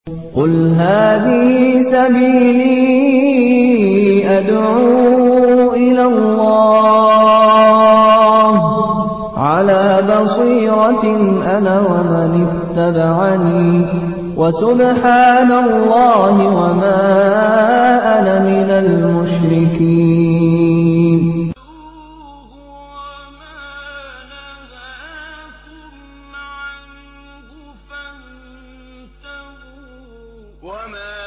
قل هذه سبيلي أدعو إلى الله على بصيرة أنا ومن اتبعني وسبحان الله وما أنا من المشركين. وما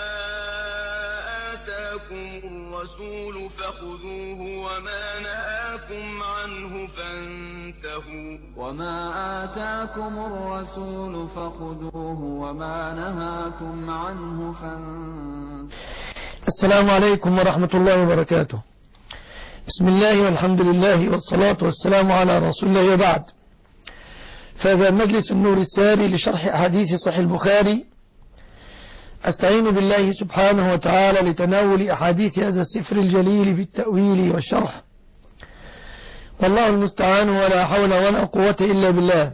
آتاكم الرسول فخذوه وما نهاكم عنه فانتهوا السلام عليكم ورحمة الله وبركاته. بسم الله والحمد لله والصلاة والسلام على رسول الله وبعد. فهذا مجلس النور الساري لشرح أحاديث صحيح البخاري. أستعين بالله سبحانه وتعالى لتناول أحاديث هذا السفر الجليل بالتأويل والشرح، والله المستعان ولا حول ولا قوة إلا بالله.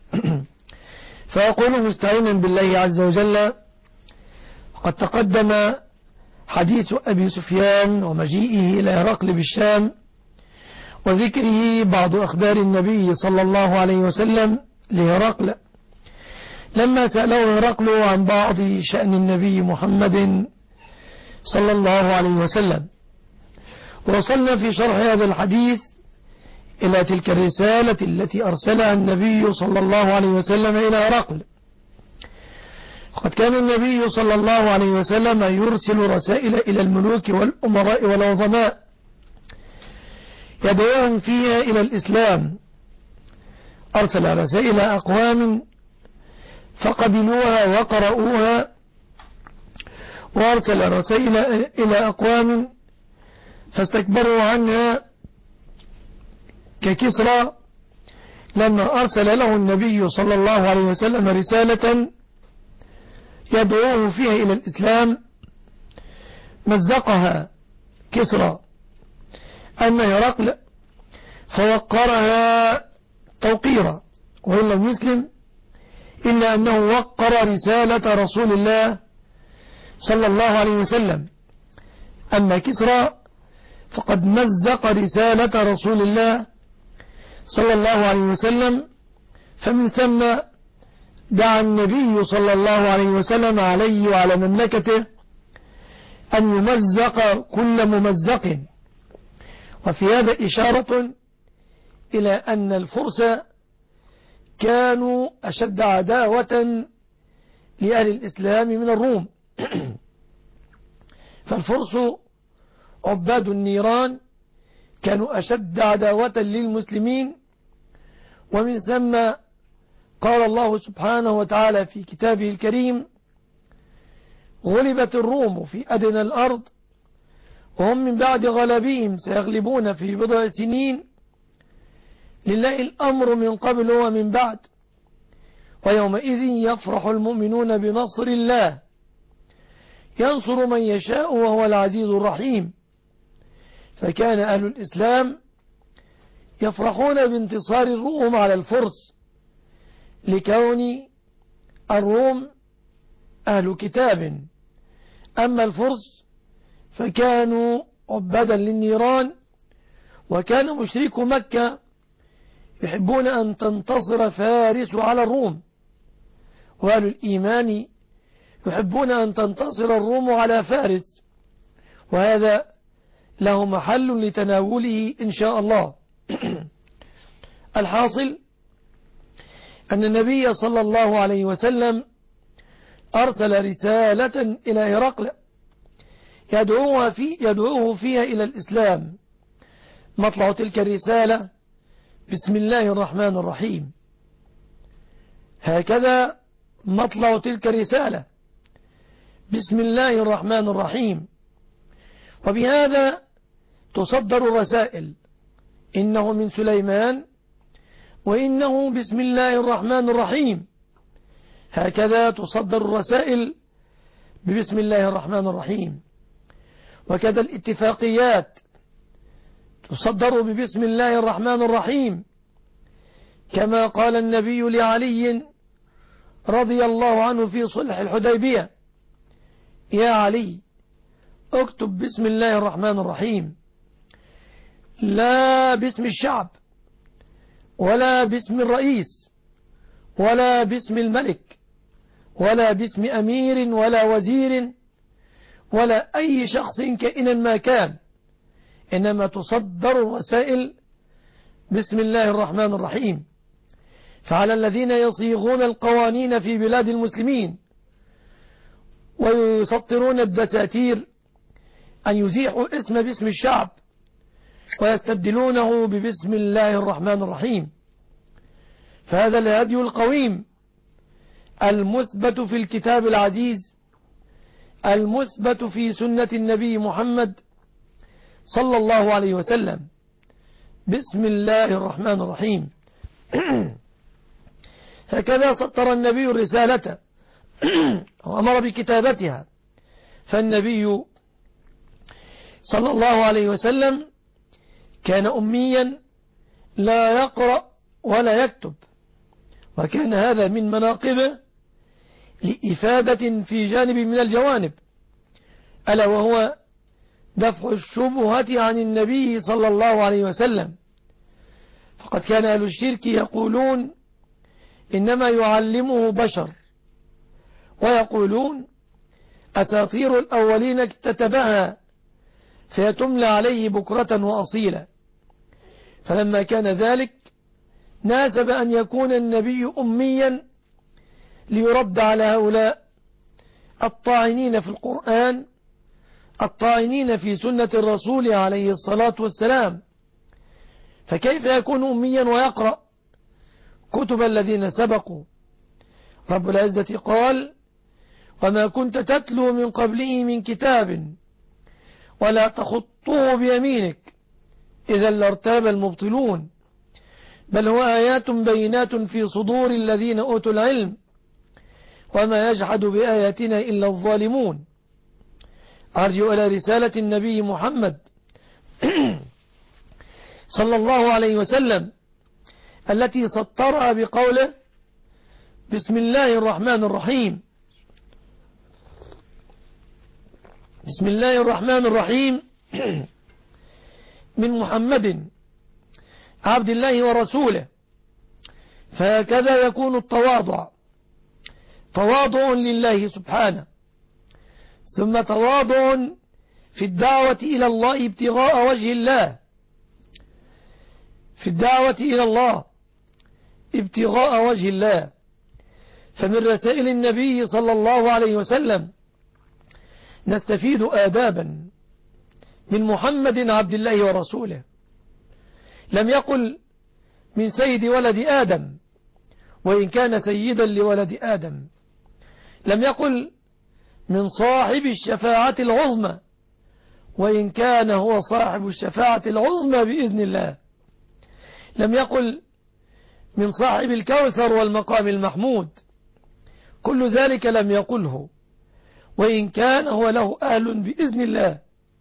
فأقول مستعينا بالله عز وجل. قد تقدم حديث أبي سفيان ومجيئه إلى هرقل بالشام وذكره بعض أخبار النبي صلى الله عليه وسلم لهرقل لما سأله هرقل عن بعض شأن النبي محمد صلى الله عليه وسلم. ووصلنا في شرح هذا الحديث إلى تلك الرسالة التي أرسلها النبي صلى الله عليه وسلم إلى هرقل. وقد كان النبي صلى الله عليه وسلم يرسل رسائل إلى الملوك والأمراء والعظماء يدعوهم فيها إلى الإسلام. أرسل رسائل أقوام فقبلوها وقرؤوها، وأرسل رسائل إلى أقوام فاستكبروا عنها ككسرى لما أرسل له النبي صلى الله عليه وسلم رسالة يدعوه فيها إلى الإسلام مزقها كسرى أما هرقل فوقرها توقيرا، وإن لم يسلم إلا أنه وقر رسالة رسول الله صلى الله عليه وسلم. أما كسرى فقد مزق رسالة رسول الله صلى الله عليه وسلم، فمن ثم دعا النبي صلى الله عليه وسلم عليه وعلى مملكته أن يمزق كل ممزق. وفي هذا إشارة إلى أن الفرس كانوا أشد عداوة لأهل الإسلام من الروم. فالفرس عباد النيران كانوا أشد عداوة للمسلمين، ومن ثم قال الله سبحانه وتعالى في كتابه الكريم: غلبت الروم في أدنى الأرض وهم من بعد غلبهم سيغلبون في بضع سنين لله الأمر من قبل ومن بعد ويومئذ يفرح المؤمنون بنصر الله ينصر من يشاء وهو العزيز الرحيم. فكان أهل الإسلام يفرحون بانتصار الروم على الفرس لكون الروم أهل كتاب، أما الفرس فكانوا عبادا للنيران، وكان مشرك مكة يحبون أن تنتصر فارس على الروم، وأهل الإيمان يحبون أن تنتصر الروم على فارس، وهذا له محل لتناوله إن شاء الله. الحاصل أن النبي صلى الله عليه وسلم أرسل رسالة إلى هرقل يدعوه فيها إلى الإسلام. مطلع تلك الرسالة: بسم الله الرحمن الرحيم. هكذا مطلع تلك الرسالة: بسم الله الرحمن الرحيم. وبهذا تصدر الرسائل: إنه من سليمان وإنه بسم الله الرحمن الرحيم. هكذا تصدر الرسائل ببسم الله الرحمن الرحيم. وكذا الاتفاقيات تصدر ببسم الله الرحمن الرحيم، كما قال النبي لعلي رضي الله عنه في صلح الحديبية: يا علي اكتب بسم الله الرحمن الرحيم، لا باسم الشعب ولا باسم الرئيس ولا باسم الملك ولا باسم أمير ولا وزير ولا أي شخص كائنا ما كان، إنما تصدر الرسائل بسم الله الرحمن الرحيم. فعلى الذين يصيغون القوانين في بلاد المسلمين ويسطرون الدساتير أن يزيحوا اسم باسم الشعب ويستبدلونه ببسم الله الرحمن الرحيم. فهذا الهدي القويم المثبت في الكتاب العزيز المثبت في سنة النبي محمد صلى الله عليه وسلم. بسم الله الرحمن الرحيم. هكذا سطر النبي الرسالة وأمر بكتابتها. فالنبي صلى الله عليه وسلم كان أميا لا يقرأ ولا يكتب، وكان هذا من مناقبه لإفادة في جانب من الجوانب، ألا وهو دفع الشبهة عن النبي صلى الله عليه وسلم. فقد كان أهل الشرك يقولون إنما يعلمه بشر، ويقولون أساطير الأولين اكتتبها فيتملى عليه بكرة وأصيلا. فلما كان ذلك ناسب أن يكون النبي أميا ليرد على هؤلاء الطاعنين في القرآن الطاعنين في سنة الرسول عليه الصلاة والسلام. فكيف يكون أميا ويقرأ كتب الذين سبقوا؟ رب العزة قال: وما كنت تتلو من قبله من كتاب ولا تخطه بيمينك إذا لارتاب المبطلون بل هو آيات بينات في صدور الذين أوتوا العلم وما يجحد بآياتنا إلا الظالمون. أرجو إلى رسالة النبي محمد صلى الله عليه وسلم التي سطرها بقوله: بسم الله الرحمن الرحيم. بسم الله الرحمن الرحيم من محمد عبد الله ورسوله. فهكذا يكون التواضع، تواضع لله سبحانه، ثم تواضع في الدعوة إلى الله ابتغاء وجه الله، في الدعوة إلى الله ابتغاء وجه الله. فمن رسائل النبي صلى الله عليه وسلم نستفيد آدابا من محمد عبد الله ورسوله. لم يقل من سيد ولد آدم وإن كان سيدا لولد آدم، لم يقل من صاحب الشفاعة العظمى وإن كان هو صاحب الشفاعة العظمى بإذن الله، لم يقل من صاحب الكوثر والمقام المحمود، كل ذلك لم يقله وإن كان هو له أهل بإذن الله،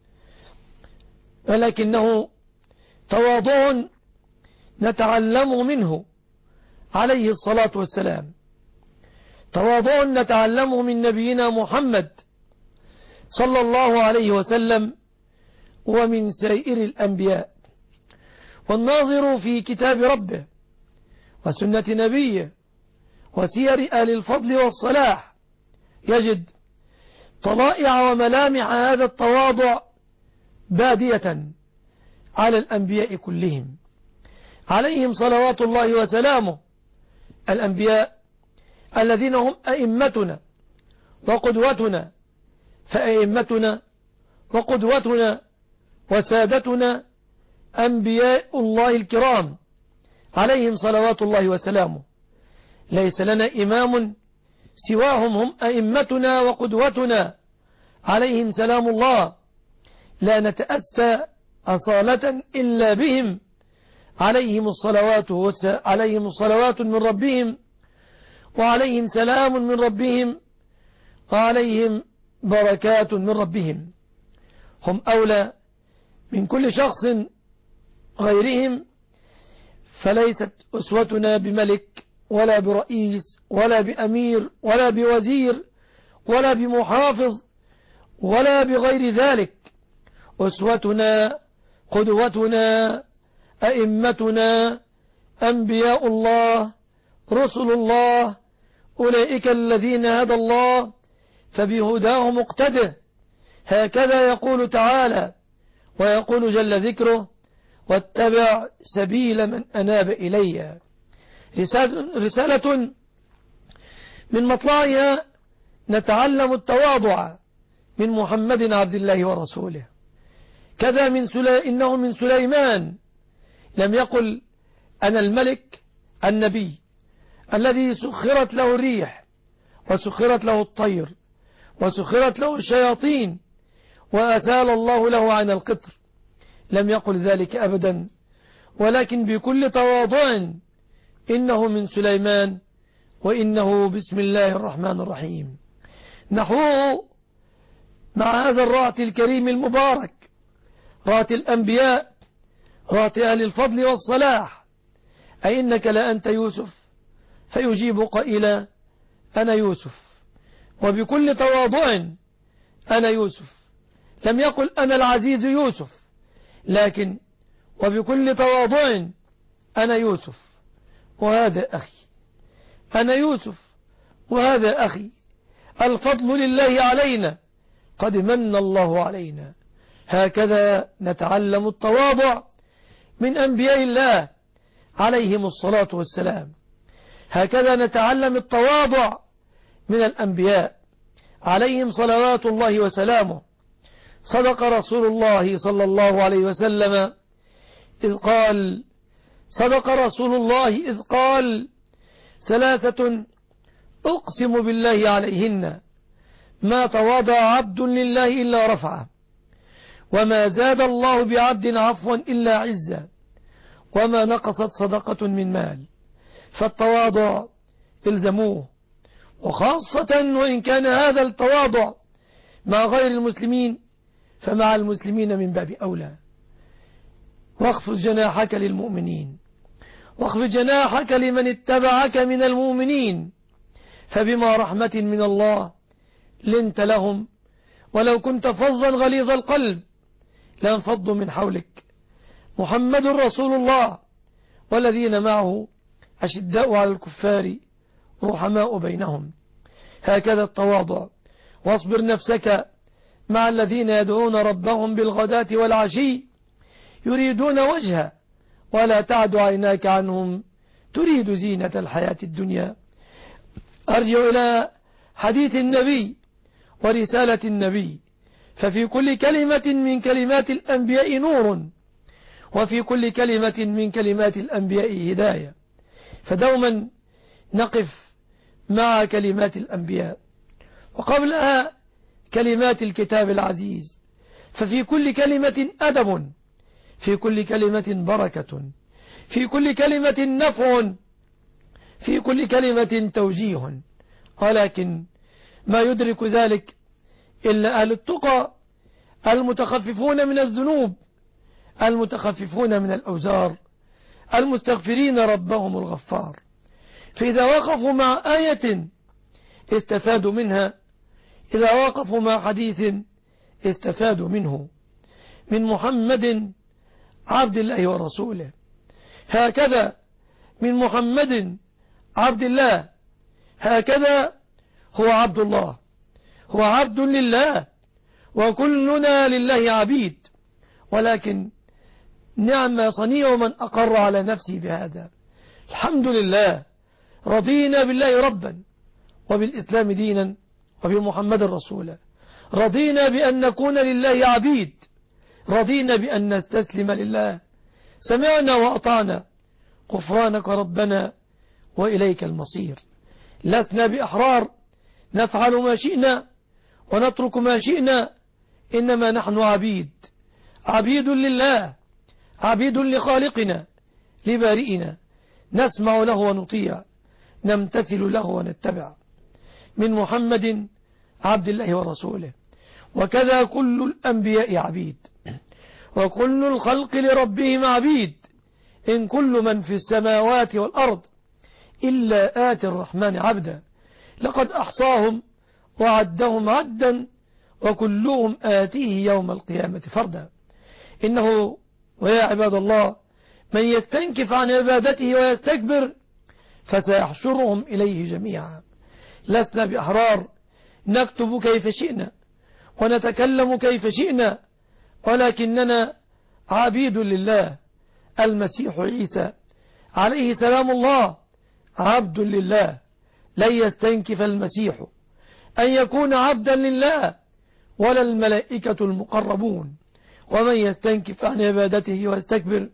ولكنه تواضع نتعلم منه عليه الصلاة والسلام، تواضع نتعلمه من نبينا محمد صلى الله عليه وسلم ومن سائر الأنبياء. والناظر في كتاب ربه وسنة نبيه وسير آل الفضل والصلاح يجد طلائع وملامح هذا التواضع بادية على الأنبياء كلهم عليهم صلوات الله وسلامه. الأنبياء الذين هم أئمتنا وقدوتنا، فأئمتنا وقدوتنا وسادتنا أنبياء الله الكرام عليهم صلوات الله وسلامه. ليس لنا إمام سواهم، هم أئمتنا وقدوتنا عليهم سلام الله، لا نتأسى أصالة إلا بهم عليهم الصلوات من ربهم وعليهم سلام من ربهم وعليهم بركات من ربهم. هم أولى من كل شخص غيرهم، فليست أسوتنا بملك ولا برئيس ولا بأمير ولا بوزير ولا بمحافظ ولا بغير ذلك. أسوتنا قدوتنا أئمتنا أنبياء الله رسل الله، أولئك الذين هدى الله فبهداه مقتده. هكذا يقول تعالى، ويقول جل ذكره: واتبع سبيل من أناب إلي. رسالة من مطلعها نتعلم التواضع من محمد عبد الله ورسوله. كذا إنه من سليمان، لم يقل أنا الملك النبي الذي سخرت له الريح وسخرت له الطير وسخرت له الشياطين وأزال الله له عن القطر، لم يقل ذلك أبدا، ولكن بكل تواضع إنه من سليمان وإنه بسم الله الرحمن الرحيم. نحوه مع هذا الرأت الكريم المبارك، رأت الأنبياء، رأت أهل الفضل والصلاح: أي إنك لأنت يوسف؟ فيجيب قائلا: أنا يوسف. وبكل تواضع أنا يوسف، لم يقل أنا العزيز يوسف، لكن وبكل تواضع أنا يوسف وهذا أخي، أنا يوسف وهذا أخي، الفضل لله علينا، قد من الله علينا. هكذا نتعلم التواضع من أنبياء الله عليهم الصلاة والسلام. هكذا نتعلم التواضع من الأنبياء عليهم صلوات الله وسلامه. صدق رسول الله صلى الله عليه وسلم إذ قال: صدق رسول الله إذ قال: ثلاثة أقسم بالله عليهن ما تواضع عبد لله إلا رفعه، وما زاد الله بعبد عفوا إلا عزا، وما نقصت صدقة من مال. فالتواضع الزموه، وخاصة وإن كان هذا التواضع مع غير المسلمين فمع المسلمين من باب أولى. واخفض جناحك للمؤمنين، واخفض جناحك لمن اتبعك من المؤمنين، فبما رحمة من الله لنت لهم، ولو كنت فظا غليظ القلب لانفضوا من حولك. محمد رسول الله والذين معه أشداء على الكفار رحماء بينهم. هكذا التواضع. واصبر نفسك مع الذين يدعون ربهم بالغداة والعشي يريدون وجهه ولا تعد عيناك عنهم تريد زينة الحياة الدنيا. أرجع إلى حديث النبي ورسالة النبي، ففي كل كلمة من كلمات الأنبياء نور، وفي كل كلمة من كلمات الأنبياء هداية. فدوما نقف مع كلمات الأنبياء، وقبلها كلمات الكتاب العزيز، ففي كل كلمة أدب، في كل كلمة بركة، في كل كلمة نفع، في كل كلمة توجيه. ولكن ما يدرك ذلك إلا أهل التقى المتخففون من الذنوب، المتخففون من الأوزار، المستغفرين ربهم الغفار. فإذا وقفوا مع آية استفادوا منها، إذا وقفوا مع حديث استفادوا منه، من محمد عبد الله ورسوله. هكذا من محمد عبد الله، هكذا هو عبد الله، هو عبد لله، وكلنا لله عبيد. ولكن نعم صنيع من أقر على نفسه بهذا. الحمد لله، رضينا بالله ربا وبالإسلام دينا وبمحمد رسولا، رضينا بأن نكون لله عبيد، رضينا بأن نستسلم لله، سمعنا وأطعنا، غفرانك ربنا وإليك المصير. لسنا بأحرار نفعل ما شئنا ونترك ما شئنا، إنما نحن عبيد، عبيد لله، عبيد لخالقنا لبارئنا، نسمع له ونطيع، نمتثل له ونتبع. من محمد عبد الله ورسوله. وكذا كل الأنبياء عبيد، وكل الخلق لربهم عبيد، إن كل من في السماوات والأرض إلا آتي الرحمن عبدا، لقد أحصاهم وعدهم عدا وكلهم آتيه يوم القيامة فردا. إنه ويا عباد الله من يستنكف عن عبادته ويستكبر فسيحشرهم إليه جميعا. لسنا بأحرار نكتب كيف شئنا ونتكلم كيف شئنا، ولكننا عبيد لله. المسيح عيسى عليه سلام الله عبد لله. لن يستنكف المسيح أن يكون عبدا لله ولا الملائكة المقربون. ومن يستنكف عن عبادته ويستكبر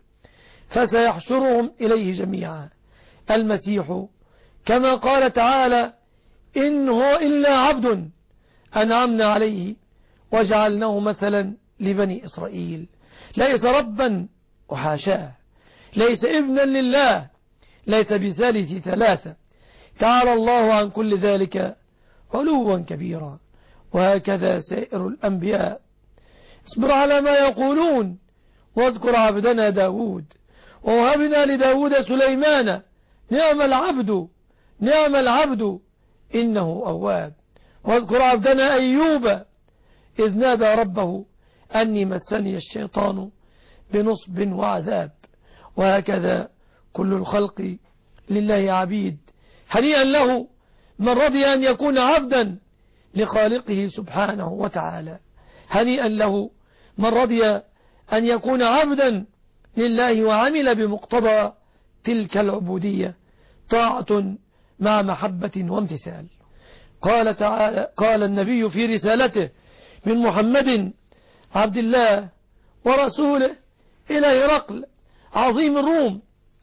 فسيحشرهم إليه جميعا. المسيح كما قال تعالى إن هو إلا عبد أنعمنا عليه وجعلناه مثلا لبني إسرائيل. ليس ربا وحاشاه، ليس ابنا لله، ليس بثالث ثلاثة، تعالى الله عن كل ذلك علوا كبيرا. وهكذا سائر الأنبياء. اصبر على ما يقولون واذكر عبدنا داود ووهبنا لداود سليمان نعم العبد نعم العبد إنه أواب. واذكر عبدنا أيوب إذ نادى ربه أني مسني الشيطان بنصب وعذاب. وهكذا كل الخلق لله عبيد. هنيئا له من رضي أن يكون عبدا لخالقه سبحانه وتعالى. هنيئا له من رضي أن يكون عبدا لله وعمل بمقتضى تلك العبودية طاعة مع محبة وامتثال. قال تعالى قال النبي في رسالته من محمد عبد الله ورسوله إلى هرقل عظيم الروم،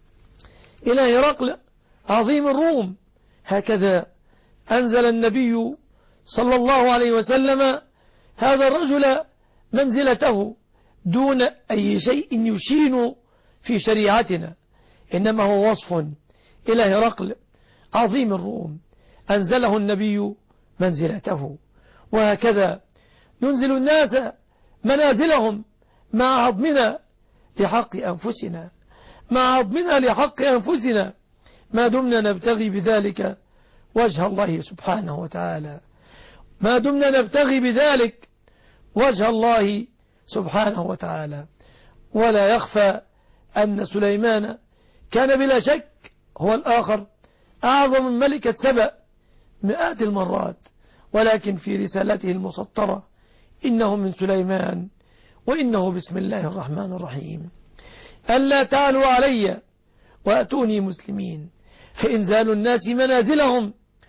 إلى هرقل عظيم الروم. هكذا أنزل النبي صلى الله عليه وسلم هذا الرجل منزلته دون أي شيء يشين في شريعتنا، إنما هو وصف إلى هرقل عظيم الروم أنزله النبي منزلته. وهكذا ننزل الناس منازلهم مع عظمنا لحق أنفسنا، مع عظمنا لحق أنفسنا، ما دمنا نبتغي بذلك وجه الله سبحانه وتعالى، ما دمنا نبتغي بذلك وجه الله سبحانه وتعالى. ولا يخفى أن سليمان كان بلا شك هو الآخر أعظم من ملكة سبأ مئات المرات، ولكن في رسالته المسطرة إنه من سليمان وإنه بسم الله الرحمن الرحيم ألا تعلوا علي وأتوني مسلمين. فإنزال الناس منازلهم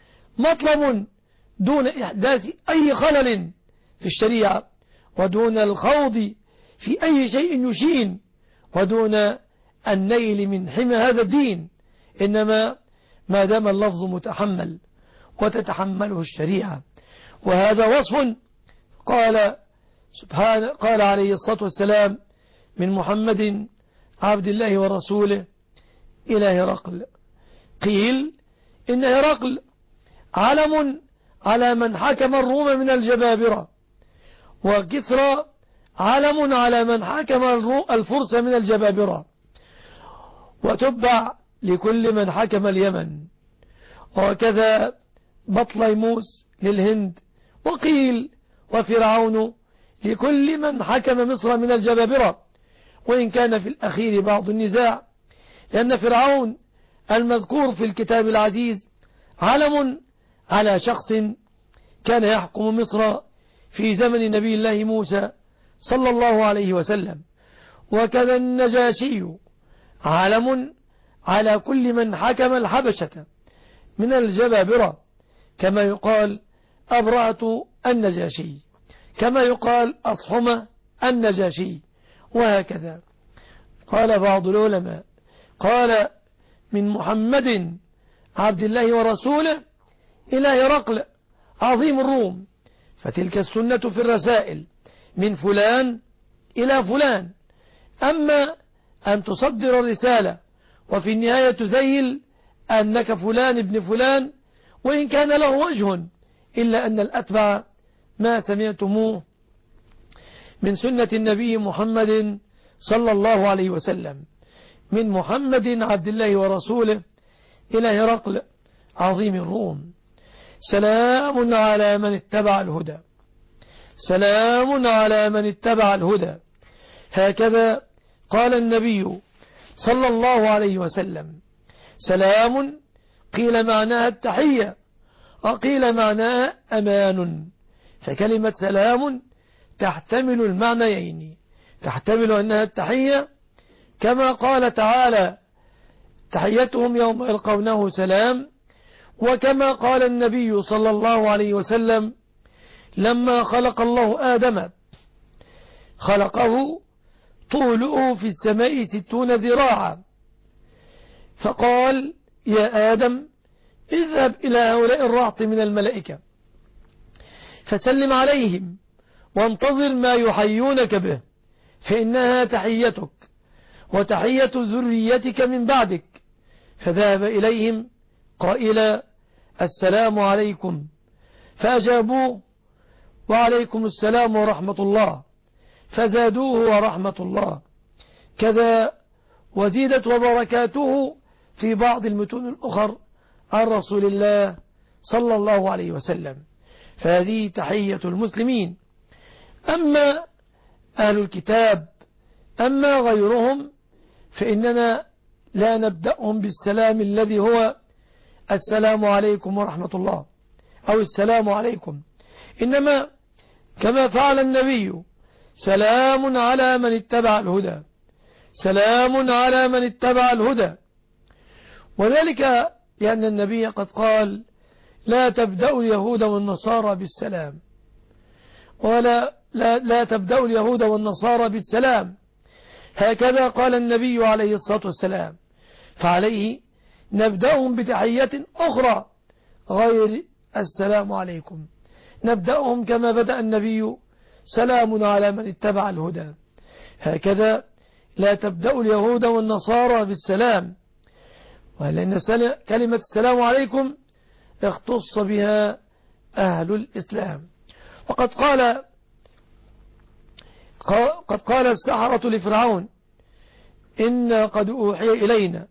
مطلب دون إحداث أي خلل في الشريعة، ودون الخوض في أي شيء يشين، ودون النيل من حمى هذا الدين، إنما ما دام اللفظ متحمل وتتحمله الشريعة. وهذا وصف قال عليه الصلاة والسلام من محمد عبد الله ورسوله إلى هرقل. قيل إن هرقل علم على من حكم الروم من الجبابرة، وكسرى علم على من حكم الفرس من الجبابرة، وتبع لكل من حكم اليمن، وكذا بطليموس للهند. وقيل وفرعون لكل من حكم مصر من الجبابرة، وإن كان في الأخير بعض النزاع، لأن فرعون المذكور في الكتاب العزيز علم على شخص كان يحكم مصر في زمن نبي الله موسى صلى الله عليه وسلم. وكذا النجاشي علم على كل من حكم الحبشة من الجبابرة، كما يقال أبرأة النجاشي، كما يقال أصحمة النجاشي. وهكذا قال بعض العلماء قال من محمد عبد الله ورسوله إلى هرقل عظيم الروم. فتلك السنة في الرسائل من فلان إلى فلان. أما أن تصدر الرسالة وفي النهاية تذيل أنك فلان ابن فلان، وإن كان له وجه، إلا أن الأتبع ما سمعتموه من سنة النبي محمد صلى الله عليه وسلم من محمد عبد الله ورسوله إلى هرقل عظيم الروم. سلام على من اتبع الهدى، سلام على من اتبع الهدى. هكذا قال النبي صلى الله عليه وسلم. سلام قيل معناها التحية وقيل معناها أمان، فكلمة سلام تحتمل المعنيين، تحتمل أنها التحية كما قال تعالى تحيتهم يوم يلقونه سلام، وكما قال النبي صلى الله عليه وسلم لما خلق الله آدم خلقه طوله في السماء 60 ذراعا، فقال يا آدم اذهب إلى هؤلاء الرهط من الملائكة فسلم عليهم وانتظر ما يحيونك به، فإنها تحيتك وتحية ذريتك من بعدك. فذهب إليهم قائلا السلام عليكم، فأجابوه وعليكم السلام ورحمة الله، فزادوه ورحمة الله. كذا وزيدت وبركاته في بعض المتون الأخر عن رسول الله صلى الله عليه وسلم. فهذه تحية المسلمين. أما أهل الكتاب أما غيرهم فإننا لا نبدأهم بالسلام الذي هو السلام عليكم ورحمة الله أو السلام عليكم، إنما كما فعل النبي سلام على من اتبع الهدى، سلام على من اتبع الهدى. وذلك لأن النبي قد قال لا تبدأوا اليهود والنصارى بالسلام، لا تبدأوا اليهود والنصارى بالسلام، هكذا قال النبي عليه الصلاة والسلام. فعليه نبدأهم بتحية أخرى غير السلام عليكم، نبدأهم كما بدأ النبي سلام على من اتبع الهدى. هكذا لا تبدأوا اليهود والنصارى بالسلام، ولأن كلمة السلام عليكم اختص بها أهل الإسلام. وقد قال السحرة لفرعون إن قد أوحي إلينا،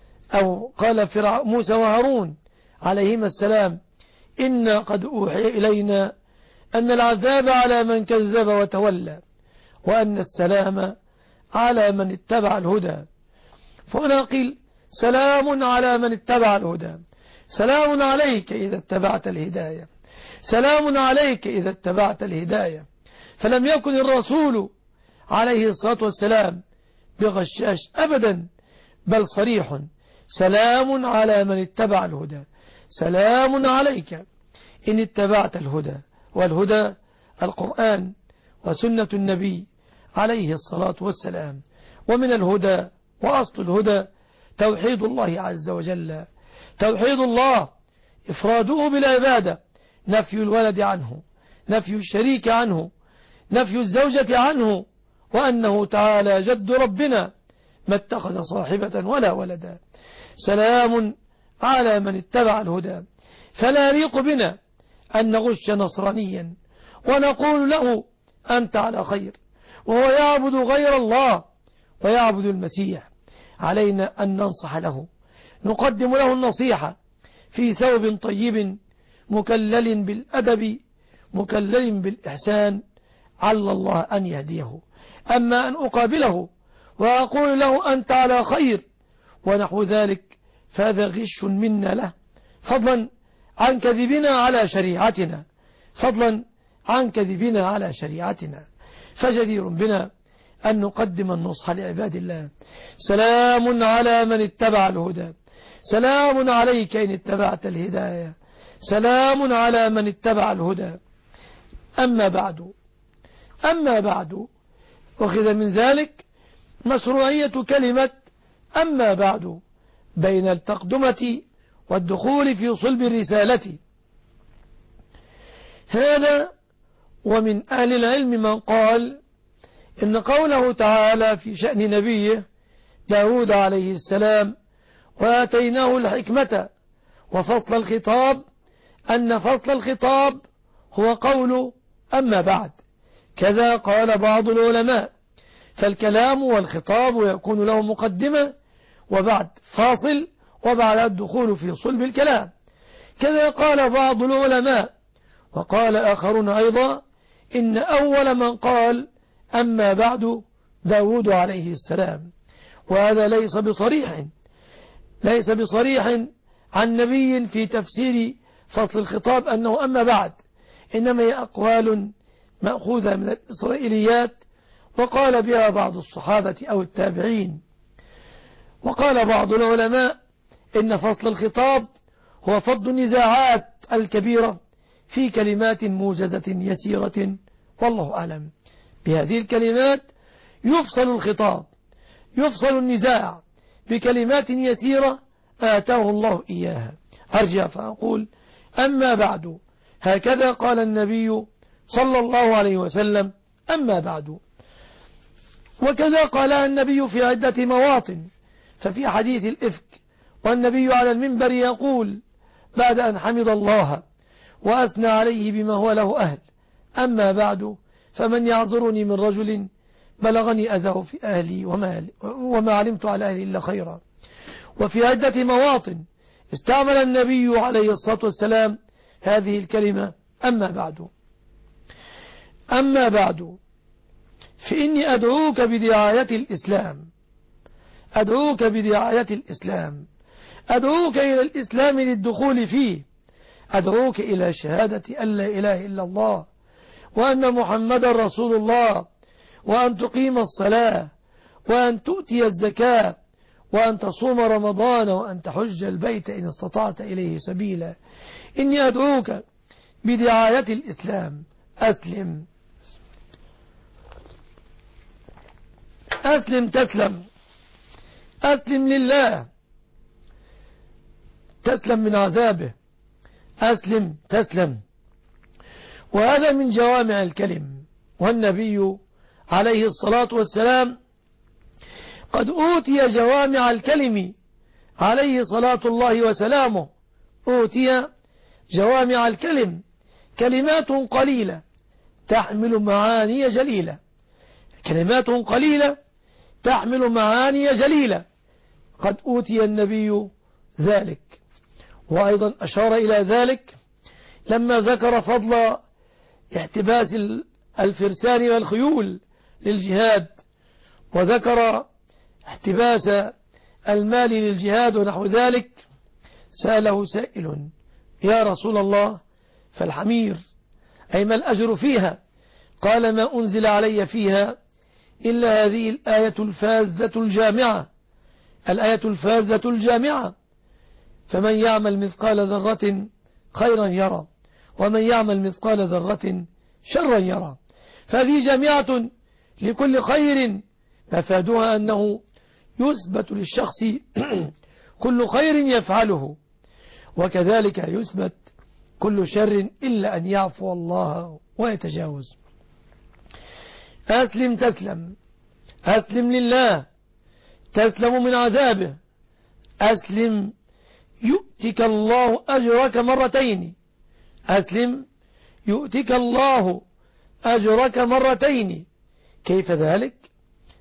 أو قال موسى وهارون عليهما السلام إن قد أوحي إلينا أن العذاب على من كذب وتولى وأن السلام على من اتبع الهدى. فهنا قيل سلام على من اتبع الهدى، سلام عليك إذا اتبعت الهداية، سلام عليك إذا اتبعت الهداية. فلم يكن الرسول عليه الصلاة والسلام بغشاش أبدا، بل صريح سلام على من اتبع الهدى، سلام عليك إن اتبعت الهدى. والهدى القرآن وسنة النبي عليه الصلاة والسلام. ومن الهدى وأصل الهدى توحيد الله عز وجل، توحيد الله إفراده بالعبادة، نفي الولد عنه، نفي الشريك عنه، نفي الزوجة عنه، وأنه تعالى جد ربنا ما اتخذ صاحبة ولا ولدا. سلام على من اتبع الهدى. فلا يليق بنا أن نغش نصرانيا ونقول له أنت على خير وهو يعبد غير الله ويعبد المسيح. علينا أن ننصح له، نقدم له النصيحة في ثوب طيب مكلل بالأدب مكلل بالإحسان، عل الله أن يهديه. أما أن أقابله وأقول له أنت على خير ونحو ذلك فهذا غش منا له، فضلا عن كذبنا على شريعتنا، فضلا عن كذبنا على شريعتنا. فجدير بنا أن نقدم النصح لعباد الله. سلام على من اتبع الهدى، سلام عليك إن اتبعت الهداية، سلام على من اتبع الهدى. أما بعد وخذ من ذلك مشروعية كلمة أما بعد بين التقدمة والدخول في صلب الرسالة. هذا ومن أهل العلم من قال إن قوله تعالى في شأن نبيه داود عليه السلام وآتيناه الحكمة وفصل الخطاب، أن فصل الخطاب هو قول أما بعد. كذا قال بعض العلماء، فالكلام والخطاب يكون له مقدمة وبعد فاصل وبعد الدخول في صلب الكلام. كذا قال بعض العلماء، وقال آخرون أيضا إن أول من قال أما بعد داود عليه السلام، وهذا ليس بصريح عن نبي في تفسير فصل الخطاب أنه أما بعد، إنما هي أقوال مأخوذة من الإسرائيليات وقال بها بعض الصحابة أو التابعين. وقال بعض العلماء إن فصل الخطاب هو فض النزاعات الكبيرة في كلمات موجزة يسيرة، والله أعلم. بهذه الكلمات يفصل الخطاب، يفصل النزاع بكلمات يسيرة آتاه الله إياها. أرجع فأقول أما بعد، هكذا قال النبي صلى الله عليه وسلم أما بعد. وكذا قالها النبي في عدة مواطن، ففي حديث الإفك والنبي على المنبر يقول بعد أن حمد الله وأثنى عليه بما هو له أهل: أما بعد فمن يعذرني من رجل بلغني أذاه في أهلي وما علمت على أهلي إلا خيرا. وفي عدة مواطن استعمل النبي عليه الصلاة والسلام هذه الكلمة أما بعد. أما بعد فإني أدعوك بدعاية الإسلام، أدعوك بدعاية الإسلام، أدعوك إلى الإسلام للدخول فيه، أدعوك إلى شهادة أن لا إله إلا الله وأن محمد رسول الله، وأن تقيم الصلاة، وأن تؤتي الزكاة، وأن تصوم رمضان، وأن تحج البيت إن استطعت إليه سبيلا. إني أدعوك بدعاية الإسلام. أسلم أسلم تسلم، أسلم لله تسلم من عذابه، أسلم تسلم. وهذا من جوامع الكلم، والنبي عليه الصلاة والسلام قد أوتي جوامع الكلم عليه صلاة الله وسلامه، أوتي جوامع الكلم، كلمات قليلة تحمل معاني جليلة، كلمات قليلة تحمل معاني جليلة، قد أوتي النبي ذلك. وأيضا أشار إلى ذلك لما ذكر فضل احتباس الفرسان والخيول للجهاد، وذكر احتباس المال للجهاد ونحو ذلك. سأله سائل: يا رسول الله فالحمير أي ما الأجر فيها؟ قال: ما أنزل علي فيها إلا هذه الآية الفاذة الجامعة، الآية الفاذة الجامعة: فمن يعمل مثقال ذرة خيرا يرى، ومن يعمل مثقال ذرة شرا يرى. فهذه جامعة لكل خير، مفادها أنه يثبت للشخص كل خير يفعله، وكذلك يثبت كل شر إلا أن يعفو الله ويتجاوز. أسلم تسلم، أسلم لله تسلم من عذابه، أسلم يؤتك الله أجرك مرتين، أسلم يؤتك الله أجرك مرتين. كيف ذلك؟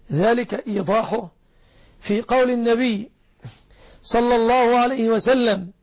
ذلك إيضاحه في قول النبي صلى الله عليه وسلم: